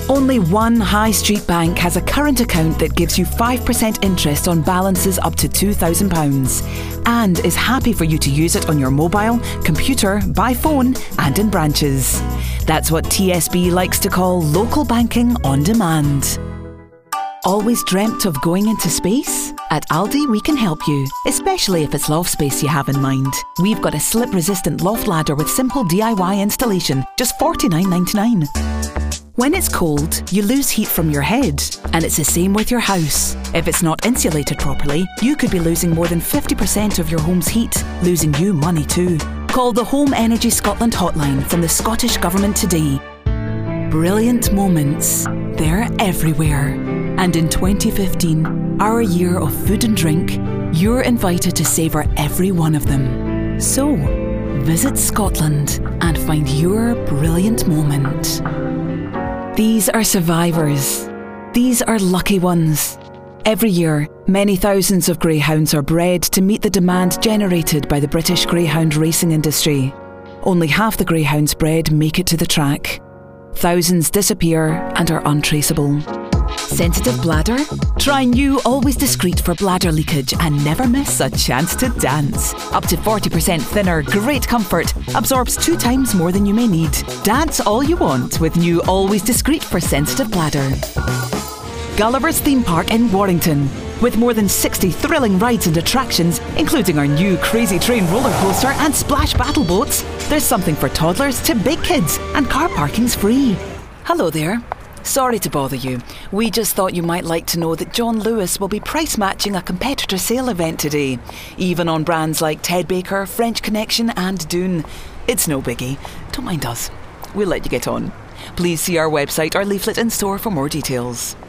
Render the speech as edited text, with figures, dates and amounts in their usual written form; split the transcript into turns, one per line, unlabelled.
Only one high street bank has a current account that gives you 5% interest on balances up to £2,000 and is happy for you to use it on your mobile, computer, by phone and in branches. That's what TSB likes to call local banking on demand. Always dreamt of going into space? At Aldi, we can help you, especially if it's loft space you have in mind. We've got a slip-resistant loft ladder with simple DIY installation, just $49.99. When it's cold, you lose heat from your head, and it's the same with your house. If it's not insulated properly, you could be losing more than 50% of your home's heat, losing you money too. Call the Home Energy Scotland hotline from the Scottish Government today. Brilliant moments, they're everywhere. And in 2015, our year of food and drink, you're invited to savour every one of them. So, visit Scotland and find your brilliant moment. These are survivors. These are lucky ones. Every year, many thousands of greyhounds are bred to meet the demand generated by the British greyhound racing industry. Only half the greyhounds bred make it to the track. Thousands disappear and are untraceable. Sensitive bladder? Try new Always Discreet for bladder leakage and never miss a chance to dance. Up to 40% thinner, great comfort, absorbs 2 times more than you may need. Dance all you want with new Always Discreet for sensitive bladder. Gulliver's Theme Park in Warrington. With more than 60 thrilling rides and attractions, including our new Crazy Train roller coaster and splash battle boats, there's something for toddlers to big kids, and car parking's free. Hello there. Sorry to bother you. We just thought you might like to know that John Lewis will be price matching a competitor sale event today, even on brands like Ted Baker, French Connection and Dune. It's no biggie. Don't mind us. We'll let you get on. Please see our website or leaflet in store for more details.